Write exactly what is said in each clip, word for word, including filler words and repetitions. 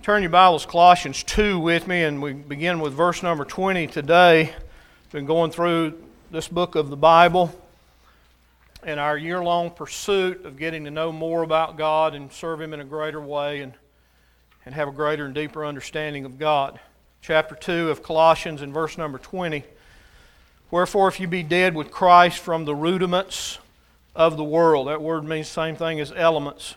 Turn your Bibles, Colossians two with me, and we begin with verse number twenty today. We've been going through this book of the Bible and our year-long pursuit of getting to know more about God and serve Him in a greater way and, and have a greater and deeper understanding of God. Chapter two of Colossians and verse number twenty. Wherefore, if you be dead with Christ from the rudiments of the world. That word means the same thing as elements.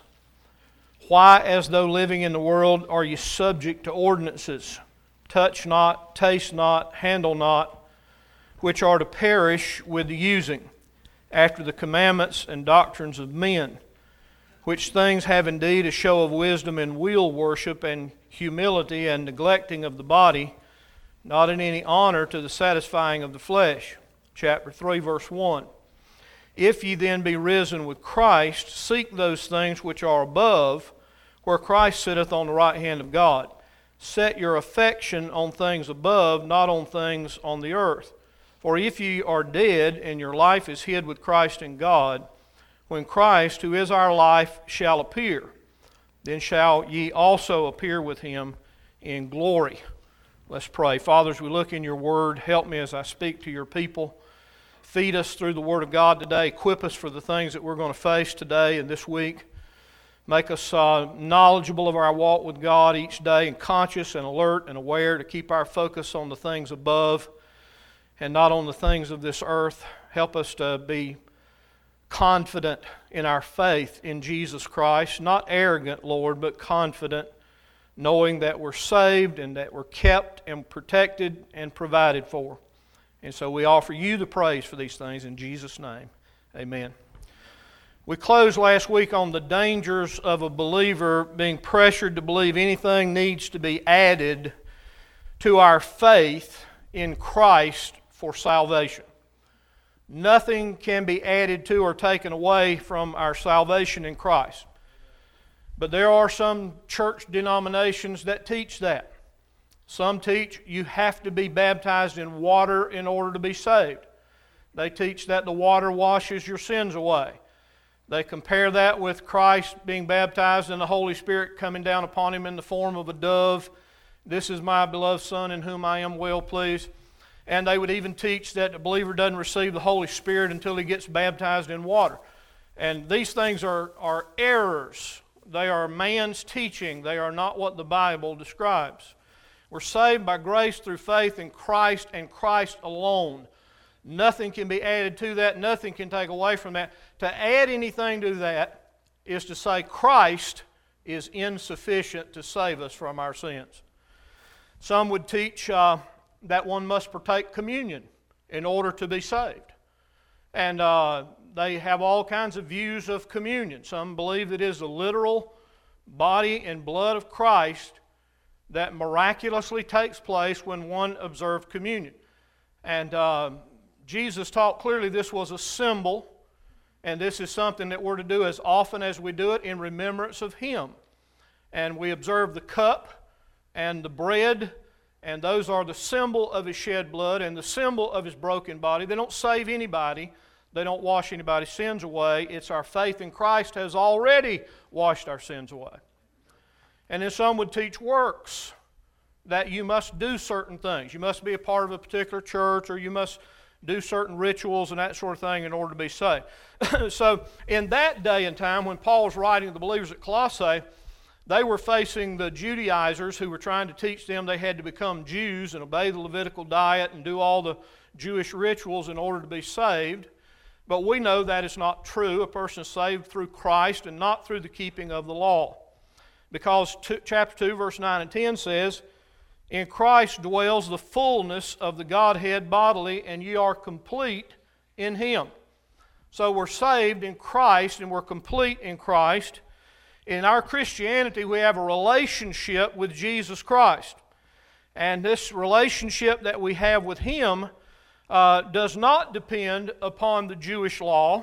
Why, as though living in the world, are you subject to ordinances? Touch not, taste not, handle not, which are to perish with the using, after the commandments and doctrines of men, which things have indeed a show of wisdom in wheel worship and humility and neglecting of the body, not in any honor to the satisfying of the flesh. Chapter three, verse one. If ye then be risen with Christ, seek those things which are above, where Christ sitteth on the right hand of God. Set your affection on things above, not on things on the earth. For if ye are dead, and your life is hid with Christ in God, when Christ, who is our life, shall appear, then shall ye also appear with Him in glory. Let's pray. Father, as we look in your word, help me as I speak to your people. Feed us through the Word of God today. Equip us for the things that we're going to face today and this week. Make us uh, knowledgeable of our walk with God each day and conscious and alert and aware to keep our focus on the things above and not on the things of this earth. Help us to be confident in our faith in Jesus Christ. Not arrogant, Lord, but confident, knowing that we're saved and that we're kept and protected and provided for. And so we offer you the praise for these things in Jesus' name. Amen. We closed last week on the dangers of a believer being pressured to believe anything needs to be added to our faith in Christ for salvation. Nothing can be added to or taken away from our salvation in Christ. But there are some church denominations that teach that. Some teach you have to be baptized in water in order to be saved. They teach that the water washes your sins away. They compare that with Christ being baptized and the Holy Spirit coming down upon Him in the form of a dove. This is my beloved Son in whom I am well pleased. And they would even teach that the believer doesn't receive the Holy Spirit until he gets baptized in water. And these things are, are errors. They are man's teaching. They are not what the Bible describes. We're saved by grace through faith in Christ and Christ alone. Nothing can be added to that. Nothing can take away from that. To add anything to that is to say Christ is insufficient to save us from our sins. Some would teach uh, that one must partake communion in order to be saved. And uh, they have all kinds of views of communion. Some believe that it is the literal body and blood of Christ that miraculously takes place when one observed communion. And uh, Jesus taught clearly this was a symbol, and this is something that we're to do as often as we do it in remembrance of Him. And we observe the cup and the bread, and those are the symbol of His shed blood and the symbol of His broken body. They don't save anybody. They don't wash anybody's sins away. It's our faith in Christ has already washed our sins away. And then some would teach works, that you must do certain things. You must be a part of a particular church, or you must do certain rituals and that sort of thing in order to be saved. So in that day and time, when Paul was writing to the believers at Colossae, they were facing the Judaizers who were trying to teach them they had to become Jews and obey the Levitical diet and do all the Jewish rituals in order to be saved. But we know that is not true. A person is saved through Christ and not through the keeping of the law. Because two, chapter two, verse nine and ten says, in Christ dwells the fullness of the Godhead bodily, and ye are complete in Him. So we're saved in Christ, and we're complete in Christ. In our Christianity, we have a relationship with Jesus Christ. And this relationship that we have with Him uh, does not depend upon the Jewish law.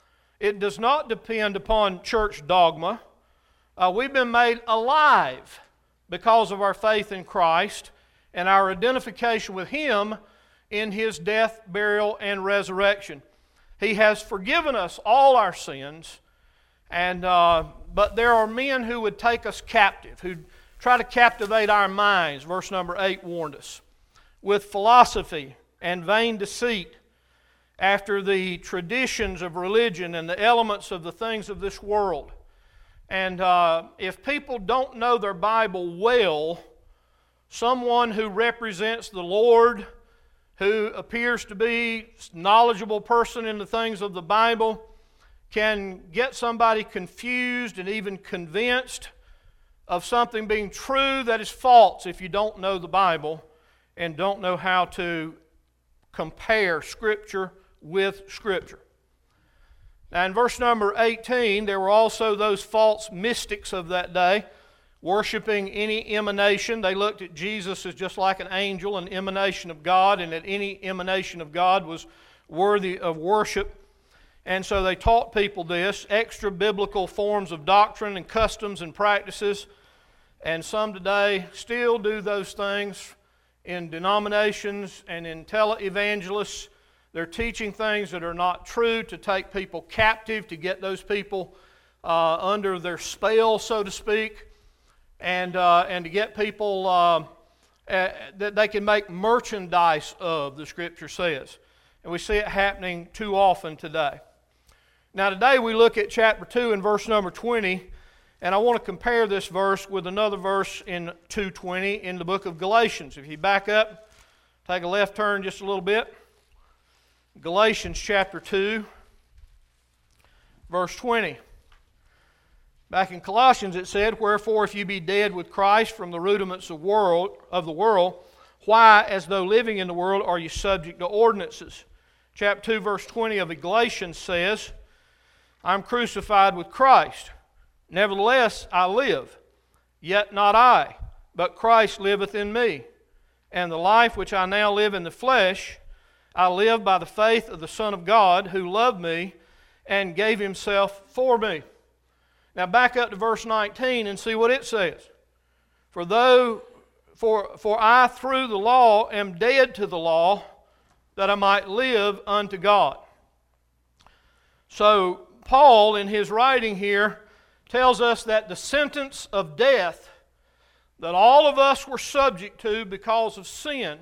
It does not depend upon church dogma. Uh, we've been made alive because of our faith in Christ and our identification with Him in His death, burial, and resurrection. He has forgiven us all our sins, and uh, but there are men who would take us captive, who try to captivate our minds, verse number eight warned us, with philosophy and vain deceit, after the traditions of religion and the elements of the things of this world. And uh, if people don't know their Bible well, someone who represents the Lord, who appears to be a knowledgeable person in the things of the Bible, can get somebody confused and even convinced of something being true that is false if you don't know the Bible and don't know how to compare Scripture with Scripture. Now in verse number eighteen, there were also those false mystics of that day, worshiping any emanation. They looked at Jesus as just like an angel, an emanation of God, and that any emanation of God was worthy of worship. And so they taught people this, extra-biblical forms of doctrine and customs and practices. And some today still do those things in denominations and in tele-evangelists. They're teaching things that are not true to take people captive, to get those people uh, under their spell, so to speak, and, uh, and to get people uh, uh, that they can make merchandise of, the Scripture says. And we see it happening too often today. Now today we look at chapter two and verse number twenty, and I want to compare this verse with another verse in two twenty in the book of Galatians. If you back up, take a left turn just a little bit. Galatians chapter two, verse twenty. Back in Colossians it said, "Wherefore if you be dead with Christ from the rudiments of, world, of the world, why, as though living in the world, are you subject to ordinances?" Chapter two, verse twenty of Galatians says, "I'm crucified with Christ. Nevertheless I live, yet not I, but Christ liveth in me. And the life which I now live in the flesh, I live by the faith of the Son of God, who loved me and gave Himself for me." Now back up to verse nineteen and see what it says. For though, for, for I through the law am dead to the law, that I might live unto God. So Paul, in his writing here, tells us that the sentence of death that all of us were subject to because of sin,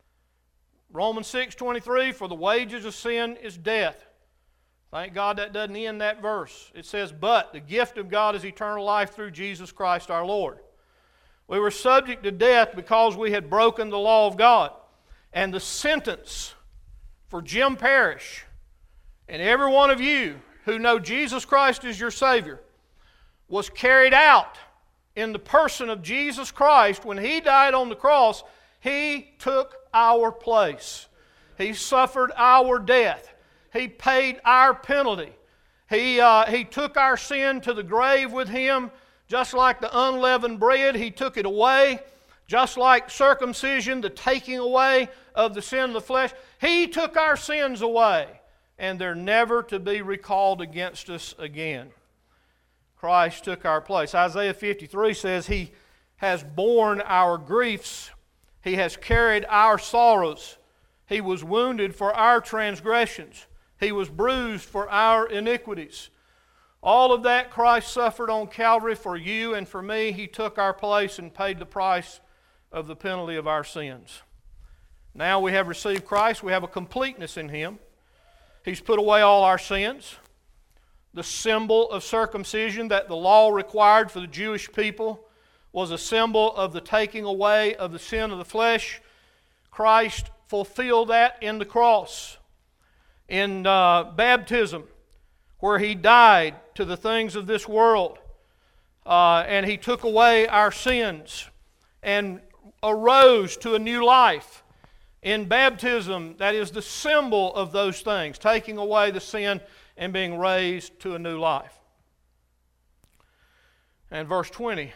Romans six twenty-three, "For the wages of sin is death." Thank God that doesn't end that verse. It says, "But the gift of God is eternal life through Jesus Christ our Lord." We were subject to death because we had broken the law of God. And the sentence for Jim Parrish and every one of you who know Jesus Christ as your Savior was carried out in the person of Jesus Christ. When He died on the cross, He took our place. He suffered our death. He paid our penalty. He, uh, he took our sin to the grave with Him, just like the unleavened bread. He took it away, just like circumcision, the taking away of the sin of the flesh. He took our sins away, and they're never to be recalled against us again. Christ took our place. Isaiah fifty-three says He has borne our griefs. He has carried our sorrows. He was wounded for our transgressions. He was bruised for our iniquities. All of that Christ suffered on Calvary for you and for me. He took our place and paid the price of the penalty of our sins. Now we have received Christ. We have a completeness in Him. He's put away all our sins. The symbol of circumcision that the law required for the Jewish people was a symbol of the taking away of the sin of the flesh. Christ fulfilled that in the cross. In uh, baptism, where He died to the things of this world, uh, and He took away our sins and arose to a new life. In baptism, that is the symbol of those things, taking away the sin and being raised to a new life. And verse twenty,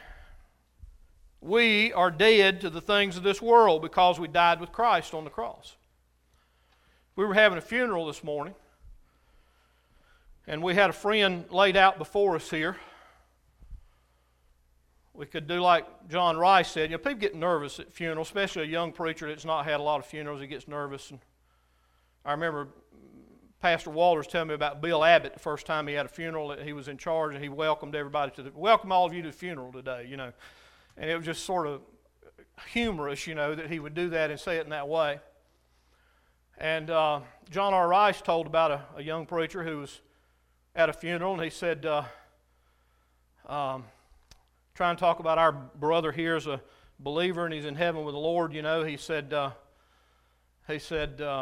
we are dead to the things of this world because we died with Christ on the cross. We were having a funeral this morning, and we had a friend laid out before us here. We could do like John Rice said. You know, people get nervous at funerals, especially a young preacher that's not had a lot of funerals. He gets nervous. And I remember Pastor Walters telling me about Bill Abbott the first time he had a funeral that he was in charge, and he welcomed everybody to the, welcome all of you to the funeral today, you know. And it was just sort of humorous, you know, that he would do that and say it in that way. And uh, John R. Rice told about a, a young preacher who was at a funeral, and he said, uh, um, trying to talk about our brother here as a believer, and he's in heaven with the Lord, you know, he said, uh, he said, uh,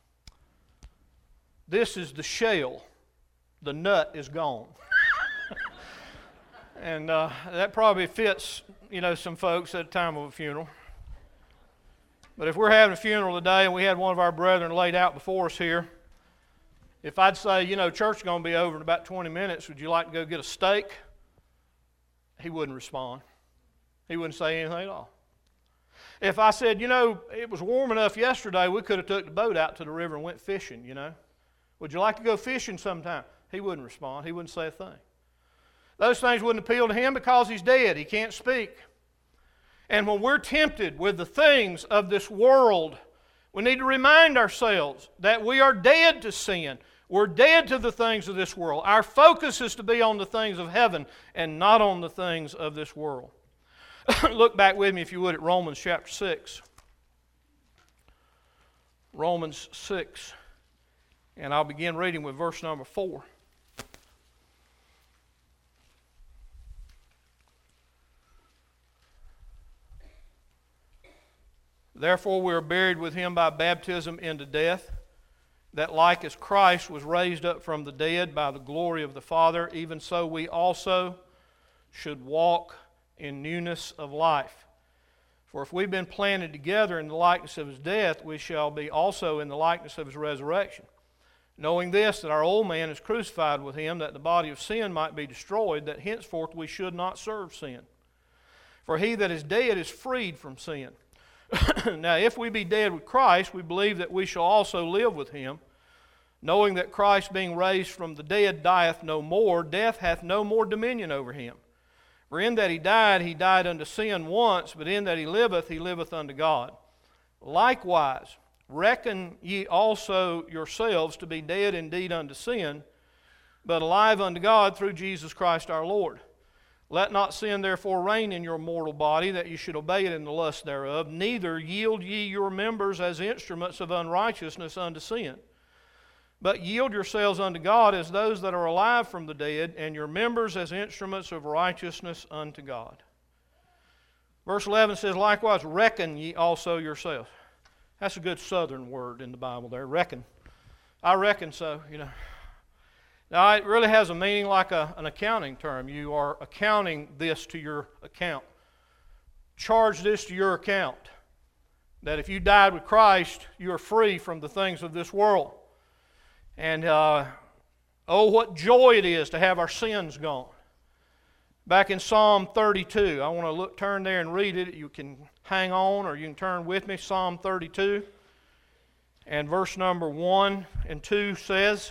this is the shell, the nut is gone. And uh, that probably fits, you know, some folks at the time of a funeral. But if we're having a funeral today and we had one of our brethren laid out before us here, if I'd say, you know, church is going to be over in about twenty minutes, would you like to go get a steak? He wouldn't respond. He wouldn't say anything at all. If I said, you know, it was warm enough yesterday, we could have took the boat out to the river and went fishing, you know. Would you like to go fishing sometime? He wouldn't respond. He wouldn't say a thing. Those things wouldn't appeal to him because he's dead. He can't speak. And when we're tempted with the things of this world, we need to remind ourselves that we are dead to sin. We're dead to the things of this world. Our focus is to be on the things of heaven and not on the things of this world. Look back with me, if you would, at Romans chapter six. Romans six. And I'll begin reading with verse number four. Therefore we are buried with him by baptism into death, that like as Christ was raised up from the dead by the glory of the Father, even so we also should walk in newness of life. For if we've been planted together in the likeness of his death, we shall be also in the likeness of his resurrection. Knowing this, that our old man is crucified with him, that the body of sin might be destroyed, that henceforth we should not serve sin. For he that is dead is freed from sin. Now, if we be dead with Christ, we believe that we shall also live with him, knowing that Christ, being raised from the dead, dieth no more, death hath no more dominion over him. For in that he died, he died unto sin once, but in that he liveth, he liveth unto God. Likewise, reckon ye also yourselves to be dead indeed unto sin, but alive unto God through Jesus Christ our Lord. Let not sin therefore reign in your mortal body, that you should obey it in the lust thereof. Neither yield ye your members as instruments of unrighteousness unto sin. But yield yourselves unto God as those that are alive from the dead, and your members as instruments of righteousness unto God. Verse eleven says, likewise, reckon ye also yourselves. That's a good southern word in the Bible there, reckon. I reckon so, you know. Now, it really has a meaning like a, an accounting term. You are accounting this to your account. Charge this to your account. That if you died with Christ, you are free from the things of this world. And, uh, oh, what joy it is to have our sins gone. Back in Psalm thirty-two, I want to look, turn there and read it. You can hang on or you can turn with me. Psalm thirty-two. And verse number one and two says,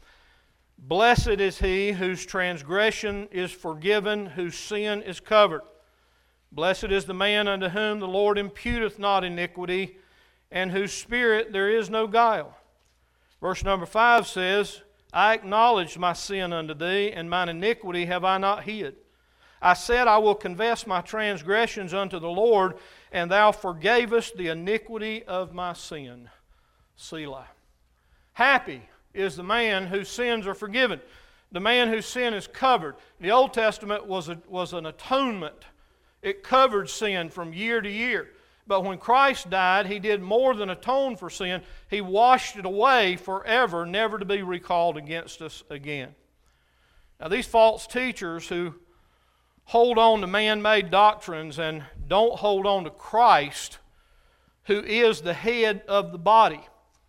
blessed is he whose transgression is forgiven, whose sin is covered. Blessed is the man unto whom the Lord imputeth not iniquity, and whose spirit there is no guile. Verse number five says, I acknowledged my sin unto thee, and mine iniquity have I not hid. I said, I will confess my transgressions unto the Lord, and thou forgavest the iniquity of my sin. Selah. Happy is the man whose sins are forgiven, the man whose sin is covered. The Old Testament was, a, was an atonement. It covered sin from year to year. But when Christ died, He did more than atone for sin. He washed it away forever, never to be recalled against us again. Now, these false teachers who hold on to man-made doctrines and don't hold on to Christ, who is the head of the body.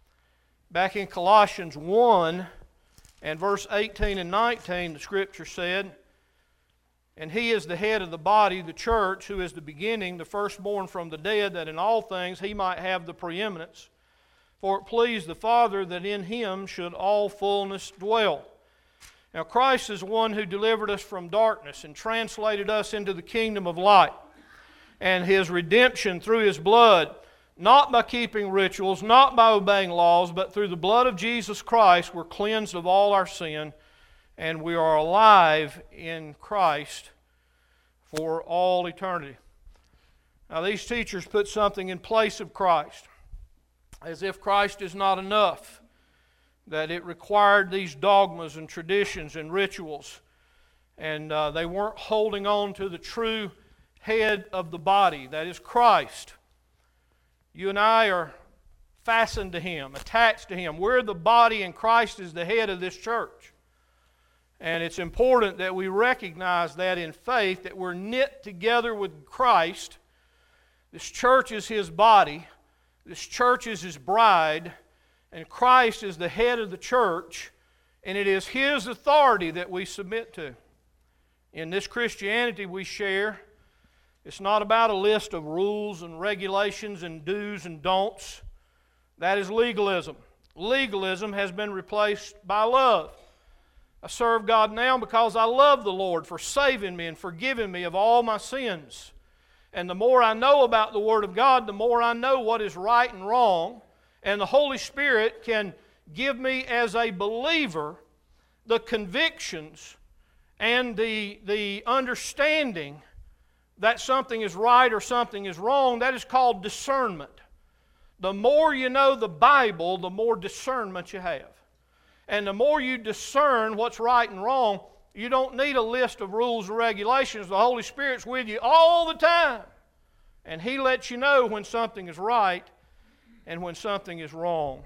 Back in Colossians one and verse eighteen and nineteen, the Scripture said, and He is the head of the body, the church, who is the beginning, the firstborn from the dead, that in all things He might have the preeminence. For it pleased the Father that in Him should all fullness dwell. Now Christ is the one who delivered us from darkness and translated us into the kingdom of light. And His redemption through His blood, not by keeping rituals, not by obeying laws, but through the blood of Jesus Christ, we're cleansed of all our sin, and we are alive in Christ for all eternity. Now, these teachers put something in place of Christ, as if Christ is not enough, that it required these dogmas and traditions and rituals, and uh, they weren't holding on to the true head of the body, that is Christ. You and I are fastened to Him, attached to Him. We're the body, and Christ is the head of this church. And it's important that we recognize that in faith, that we're knit together with Christ. This church is His body. This church is His bride. And Christ is the head of the church. And it is His authority that we submit to. In this Christianity we share, it's not about a list of rules and regulations and do's and don'ts. That is legalism. Legalism has been replaced by love. I serve God now because I love the Lord for saving me and forgiving me of all my sins. And the more I know about the Word of God, the more I know what is right and wrong. And the Holy Spirit can give me as a believer the convictions and the, the understanding that something is right or something is wrong. That is called discernment. The more you know the Bible, the more discernment you have. And the more you discern what's right and wrong, you don't need a list of rules and regulations. The Holy Spirit's with you all the time. And He lets you know when something is right and when something is wrong.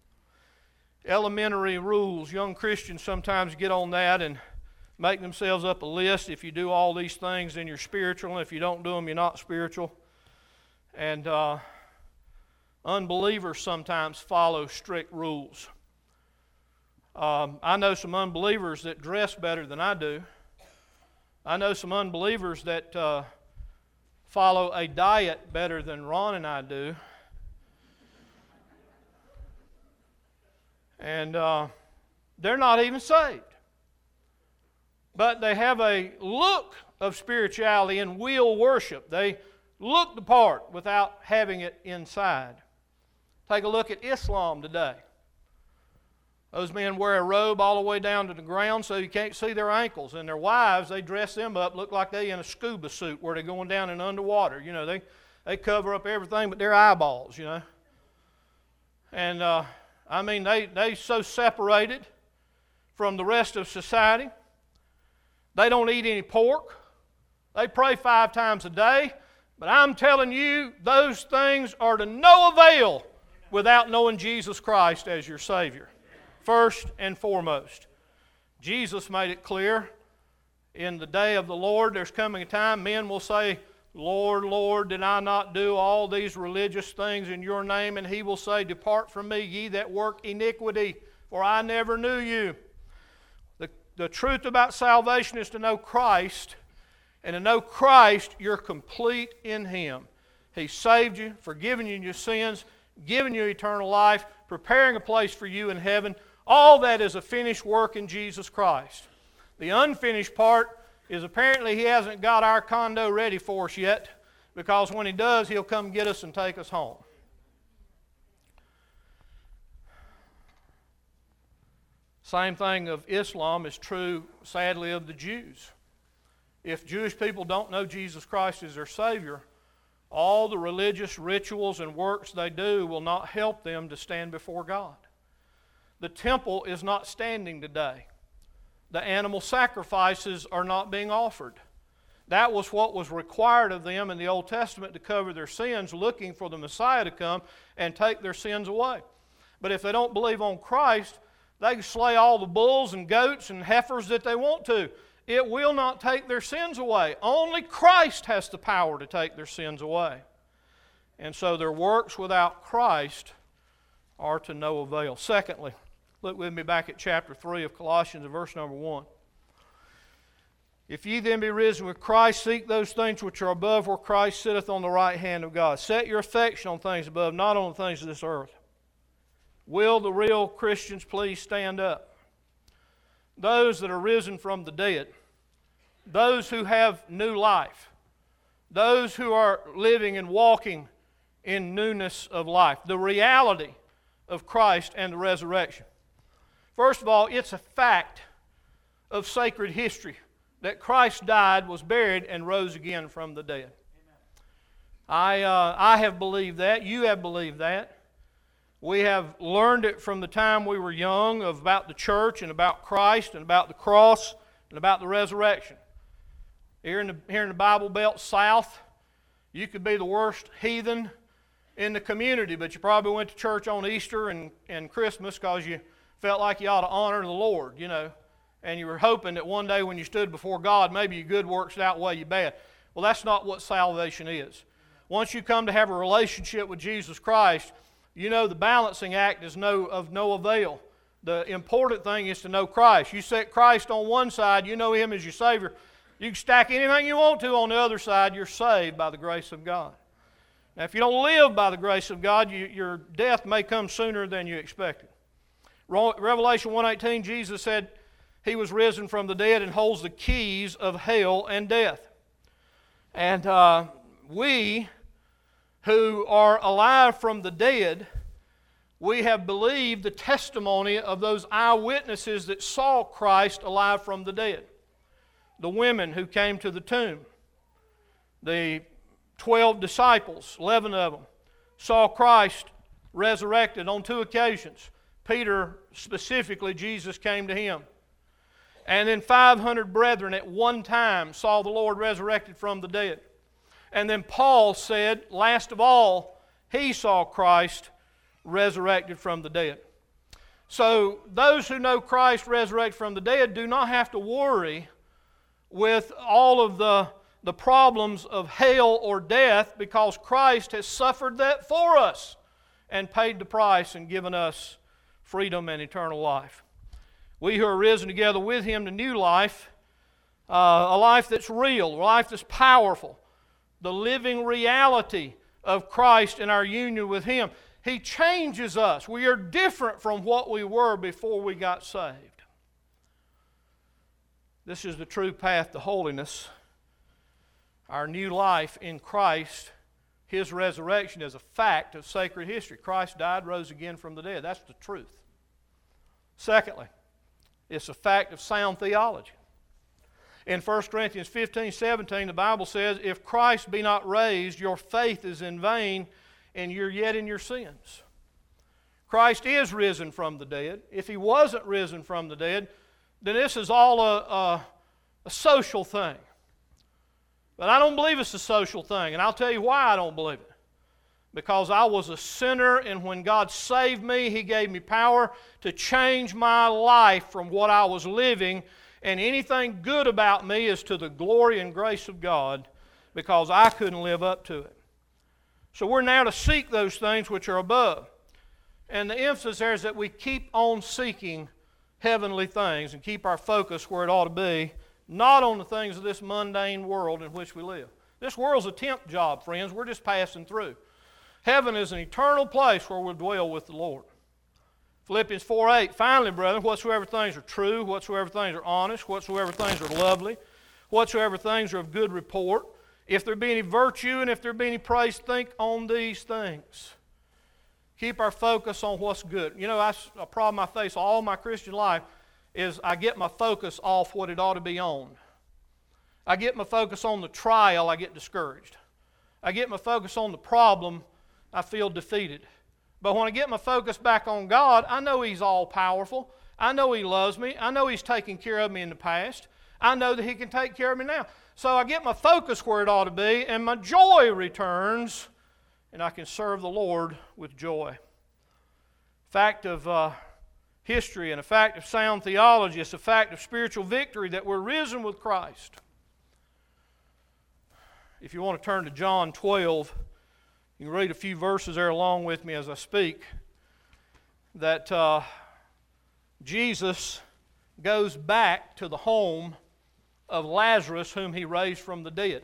Elementary rules. Young Christians sometimes get on that and make themselves up a list. If you do all these things, then you're spiritual. And if you don't do them, you're not spiritual. And uh, unbelievers sometimes follow strict rules. Um, I know some unbelievers that dress better than I do. I know some unbelievers that uh, follow a diet better than Ron and I do. And uh, they're not even saved. But they have a look of spirituality and will worship. They look the part without having it inside. Take a look at Islam today. Those men wear a robe all the way down to the ground so you can't see their ankles. And their wives, they dress them up, look like they in a scuba suit where they're going down in underwater. You know, they, they cover up everything but their eyeballs, you know. And, uh, I mean, they, they so separated from the rest of society. They don't eat any pork. They pray five times a day. But I'm telling you, those things are to no avail without knowing Jesus Christ as your Savior. First and foremost. Jesus made it clear, in the day of the Lord, there's coming a time men will say, Lord, Lord, did I not do all these religious things in your name? And He will say, depart from me, ye that work iniquity, for I never knew you. The, the truth about salvation is to know Christ, and to know Christ, you're complete in Him. He saved you, forgiven you your sins, given you eternal life, preparing a place for you in heaven. All that is a finished work in Jesus Christ. The unfinished part is apparently He hasn't got our condo ready for us yet, because when He does, He'll come get us and take us home. Same thing of Islam is true, sadly, of the Jews. If Jewish people don't know Jesus Christ as their Savior, all the religious rituals and works they do will not help them to stand before God. The temple is not standing today. The animal sacrifices are not being offered. That was what was required of them in the Old Testament to cover their sins, looking for the Messiah to come and take their sins away. But if they don't believe on Christ, they can slay all the bulls and goats and heifers that they want to. It will not take their sins away. Only Christ has the power to take their sins away. And so their works without Christ are to no avail. Secondly, look with me back at chapter three of Colossians, verse number one. If ye then be risen with Christ, seek those things which are above, where Christ sitteth on the right hand of God. Set your affection on things above, not on the things of this earth. Will the real Christians please stand up? Those that are risen from the dead, those who have new life, those who are living and walking in newness of life, the reality of Christ and the resurrection. First of all, it's a fact of sacred history that Christ died, was buried, and rose again from the dead. Amen. I, uh, I have believed that. You have believed that. We have learned it from the time we were young of about the church and about Christ and about the cross and about the resurrection. Here in the, here in the Bible Belt South, you could be the worst heathen in the community, but you probably went to church on Easter and, and Christmas because you felt like you ought to honor the Lord, you know, and you were hoping that one day when you stood before God, maybe your good works outweigh your bad. Well, that's not what salvation is. Once you come to have a relationship with Jesus Christ, you know the balancing act is no, of no avail. The important thing is to know Christ. You set Christ on one side, you know Him as your Savior. You can stack anything you want to on the other side, you're saved by the grace of God. Now, if you don't live by the grace of God, you, your death may come sooner than you expected. Revelation one eighteen, Jesus said He was risen from the dead and holds the keys of hell and death. And uh, we who are alive from the dead, we have believed the testimony of those eyewitnesses that saw Christ alive from the dead. The women who came to the tomb, the twelve disciples, eleven of them, saw Christ resurrected on two occasions. Peter, specifically, Jesus came to him. And then five hundred brethren at one time saw the Lord resurrected from the dead. And then Paul said, last of all, he saw Christ resurrected from the dead. So those who know Christ resurrected from the dead do not have to worry with all of the, the problems of hell or death, because Christ has suffered that for us and paid the price and given us freedom and eternal life. We who are risen together with Him to new life, uh, a life that's real, a life that's powerful, the living reality of Christ and our union with Him. He changes us. We are different from what we were before we got saved. This is the true path to holiness. Our new life in Christ, His resurrection is a fact of sacred history. Christ died, rose again from the dead. That's the truth. Secondly, it's a fact of sound theology. In First Corinthians fifteen, seventeen, the Bible says, if Christ be not raised, your faith is in vain, and you're yet in your sins. Christ is risen from the dead. If He wasn't risen from the dead, then this is all a, a, a social thing. But I don't believe it's a social thing, and I'll tell you why I don't believe it. Because I was a sinner, and when God saved me, He gave me power to change my life from what I was living, and anything good about me is to the glory and grace of God, because I couldn't live up to it. So we're now to seek those things which are above. And the emphasis there is that we keep on seeking heavenly things and keep our focus where it ought to be, not on the things of this mundane world in which we live. This world's a temp job, friends. We're just passing through. Heaven is an eternal place where we'll dwell with the Lord. Philippians four eight, finally, brethren, whatsoever things are true, whatsoever things are honest, whatsoever things are lovely, whatsoever things are of good report, if there be any virtue and if there be any praise, think on these things. Keep our focus on what's good. You know, that's a problem I face all my Christian life is I get my focus off what it ought to be on. I get my focus on the trial, I get discouraged. I get my focus on the problem, I feel defeated. But when I get my focus back on God, I know He's all-powerful. I know He loves me. I know He's taken care of me in the past. I know that He can take care of me now. So I get my focus where it ought to be, and my joy returns, and I can serve the Lord with joy. Fact of uh, history and a fact of sound theology. It's a fact of spiritual victory that we're risen with Christ. If you want to turn to John twelve, you can read a few verses there along with me as I speak. That uh, Jesus goes back to the home of Lazarus, whom He raised from the dead.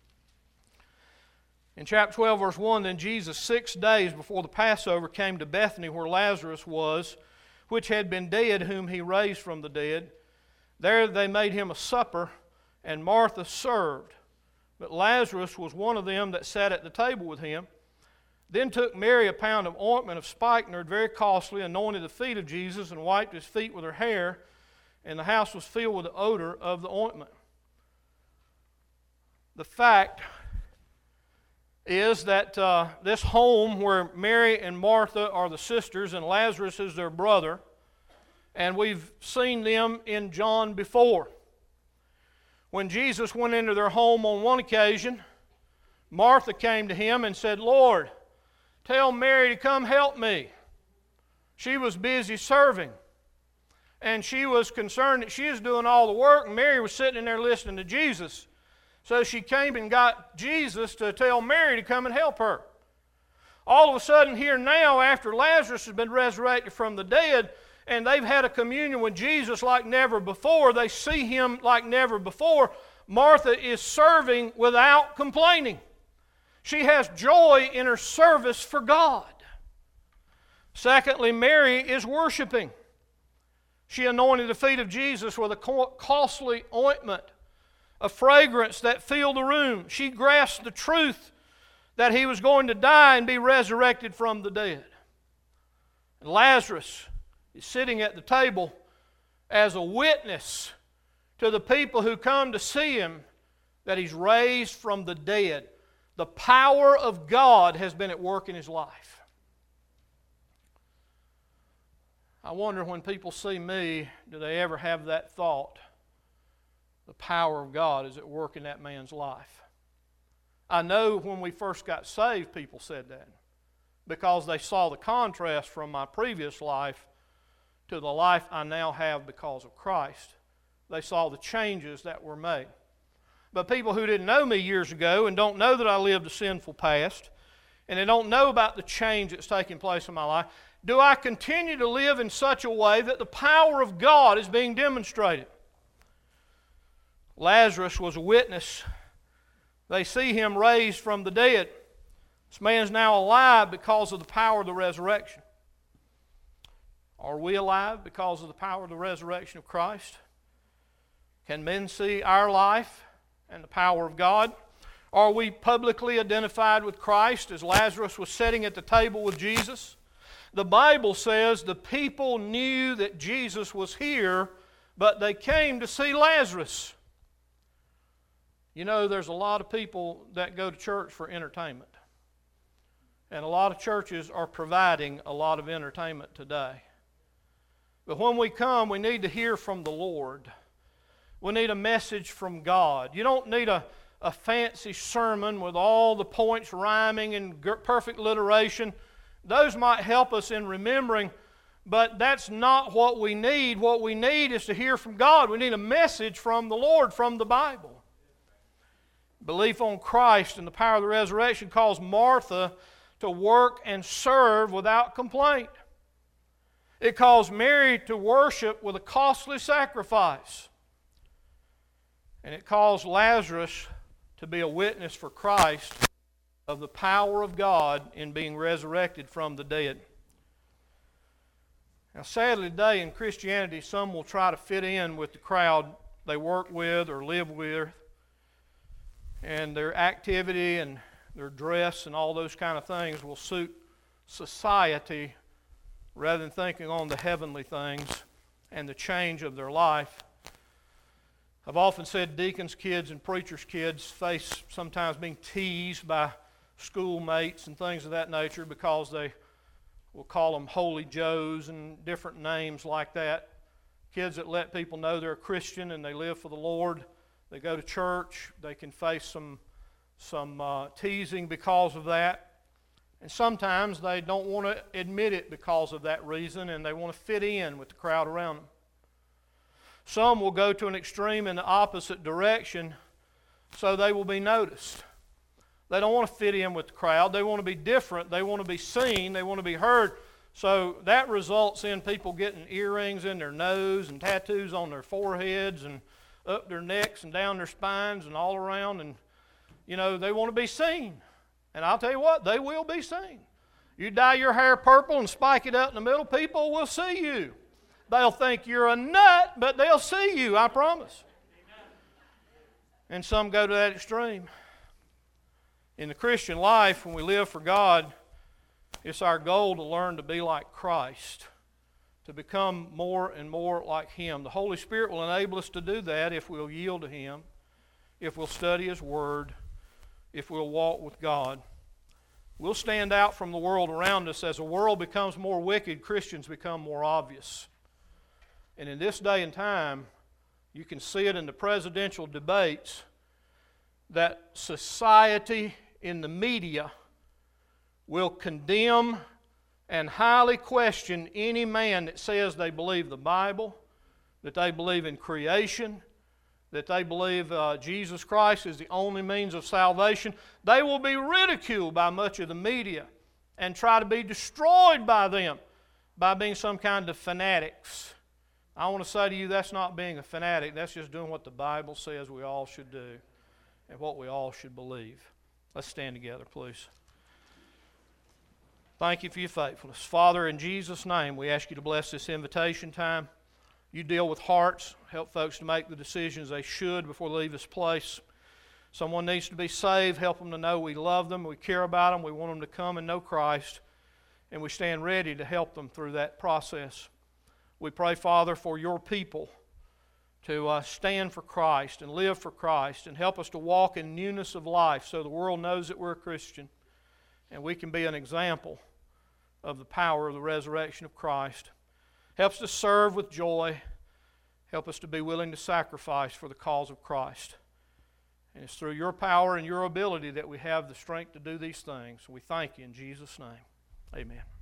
In chapter twelve, verse one, then Jesus, six days before the Passover, came to Bethany, where Lazarus was, which had been dead, whom He raised from the dead. There they made Him a supper, and Martha served. But Lazarus was one of them that sat at the table with Him. Then took Mary a pound of ointment of spikenard, very costly, anointed the feet of Jesus, and wiped His feet with her hair, and the house was filled with the odor of the ointment. The fact is that uh, this home where Mary and Martha are the sisters and Lazarus is their brother, and we've seen them in John before. When Jesus went into their home on one occasion, Martha came to him and said, "Lord, tell Mary to come help me." She was busy serving, and she was concerned that she was doing all the work, and Mary was sitting in there listening to Jesus. So she came and got Jesus to tell Mary to come and help her. All of a sudden, here now, after Lazarus has been resurrected from the dead, and they've had a communion with Jesus like never before, they see Him like never before, Martha is serving without complaining. She has joy in her service for God. Secondly, Mary is worshiping. She anointed the feet of Jesus with a costly ointment, a fragrance that filled the room. She grasped the truth that He was going to die and be resurrected from the dead. And Lazarus is sitting at the table as a witness to the people who come to see Him that He's raised from the dead. The power of God has been at work in His life. I wonder, when people see me, do they ever have that thought? The power of God is at work in that man's life. I know when we first got saved, people said that, because they saw the contrast from my previous life to the life I now have because of Christ. They saw the changes that were made. But people who didn't know me years ago and don't know that I lived a sinful past, and they don't know about the change that's taking place in my life, do I continue to live in such a way that the power of God is being demonstrated? Lazarus was a witness. They see him raised from the dead. This man's now alive because of the power of the resurrection. Are we alive because of the power of the resurrection of Christ? Can men see our life and the power of God? Are we publicly identified with Christ as Lazarus was sitting at the table with Jesus? The Bible says the people knew that Jesus was here, but they came to see Lazarus. You know, there's a lot of people that go to church for entertainment. And a lot of churches are providing a lot of entertainment today. But when we come, we need to hear from the Lord. We need a message from God. You don't need a, a fancy sermon with all the points rhyming and perfect alliteration. Those might help us in remembering, but that's not what we need. What we need is to hear from God. We need a message from the Lord, from the Bible. Belief on Christ and the power of the resurrection caused Martha to work and serve without complaint. It caused Mary to worship with a costly sacrifice. And it caused Lazarus to be a witness for Christ of the power of God in being resurrected from the dead. Now, sadly today in Christianity, some will try to fit in with the crowd they work with or live with, and their activity and their dress and all those kind of things will suit society rather than thinking on the heavenly things and the change of their life. I've often said deacons' kids and preachers' kids face sometimes being teased by schoolmates and things of that nature because they will call them Holy Joes and different names like that. Kids that let people know they're a Christian and they live for the Lord, they go to church, they can face some, some uh, teasing because of that. And sometimes they don't want to admit it because of that reason, and they want to fit in with the crowd around them. Some will go to an extreme in the opposite direction so they will be noticed. They don't want to fit in with the crowd. They want to be different. They want to be seen. They want to be heard. So that results in people getting earrings in their nose and tattoos on their foreheads and up their necks and down their spines and all around. And, you know, they want to be seen. And I'll tell you what, they will be seen. You dye your hair purple and spike it up in the middle, people will see you. They'll think you're a nut, but they'll see you, I promise. And some go to that extreme. In the Christian life, when we live for God, it's our goal to learn to be like Christ, to become more and more like Him. The Holy Spirit will enable us to do that if we'll yield to Him, if we'll study His Word, if we'll walk with God. we'll stand out from the world around us. As the world becomes more wicked, Christians become more obvious. And in this day and time, you can see it in the presidential debates, that society in the media will condemn and highly question any man that says they believe the Bible, that they believe in creation, that they believe uh, Jesus Christ is the only means of salvation. They will be ridiculed by much of the media and try to be destroyed by them by being some kind of fanatics. I want to say to you, that's not being a fanatic. That's just doing what the Bible says we all should do and what we all should believe. Let's stand together, please. Thank you for your faithfulness. Father, in Jesus' name, we ask you to bless this invitation time. You deal with hearts, help folks to make the decisions they should before they leave this place. Someone needs to be saved, help them to know we love them, we care about them, we want them to come and know Christ, and we stand ready to help them through that process. We pray, Father, for your people to uh, stand for Christ and live for Christ and help us to walk in newness of life so the world knows that we're a Christian and we can be an example of the power of the resurrection of Christ. Help us to serve with joy. Help us to be willing to sacrifice for the cause of Christ. And it's through your power and your ability that we have the strength to do these things. We thank you in Jesus' name. Amen.